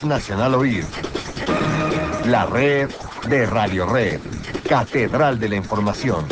Nacional Oír. La red de Radio Red. Catedral de la Información.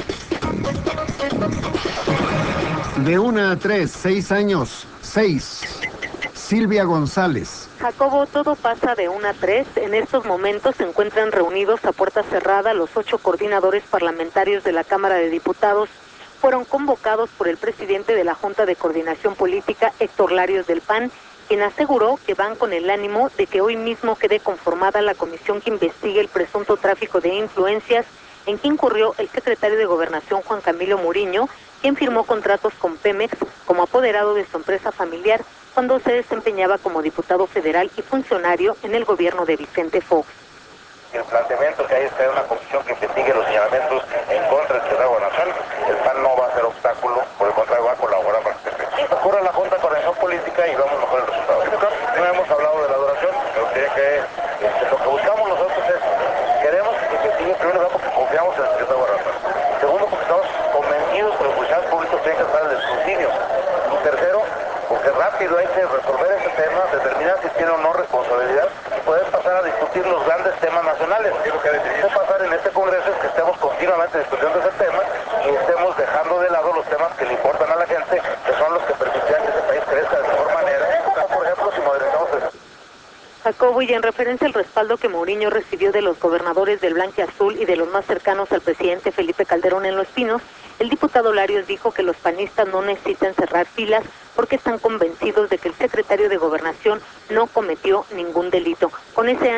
De 1 a 3, 6 años, 6. Silvia González. Jacobo, todo pasa de 1 a 3. En estos momentos se encuentran reunidos a puerta cerrada los 8 coordinadores parlamentarios de la Cámara de Diputados. Fueron convocados por el presidente de la Junta de Coordinación Política, Héctor Larios del PAN, quien aseguró que van con el ánimo de que hoy mismo quede conformada la comisión que investigue el presunto tráfico de influencias en que incurrió el secretario de Gobernación Juan Camilo Muriño, quien firmó contratos con Pemex como apoderado de su empresa familiar cuando se desempeñaba como diputado federal y funcionario en el gobierno de Vicente Fox. El planteamiento que hay es que hay una comisión que investigue los señalamientos en contra del secretario de Gobernación. El PAN no va a ser obstáculo, por el contrario va a colaborar para que se ocurra la Junta de Coordinación Política y vamos mejor el resultado. No hemos hablado de la duración, pero lo que buscamos nosotros es, queremos que se investigue en primer lugar porque confiamos en el secretario de Gobernación. Segundo, porque estamos convencidos que los funcionarios públicos tienen que estar en el escrutinio. Y tercero, porque rápido hay que resolver ese tema, determinar si tiene o no responsabilidad y poder pasar a discutir los grandes temas nacionales. Y lo que debe pasar en este Congreso es que estemos continuamente discutiendo ese tema y estemos dejando de lado los temas que le importan a la gente, que son los que permitirán que este país crezca de mejor manera. Por ejemplo, si modernizamos el... Jacobo, y en referencia al respaldo que Mourinho recibió de los gobernadores del Blanquiazul y de los más cercanos al presidente Felipe Calderón en Los Pinos, el diputado Larios dijo que los panistas no necesitan cerrar filas porque están convencidos de que el secretario de Gobernación no cometió ningún delito. Con ese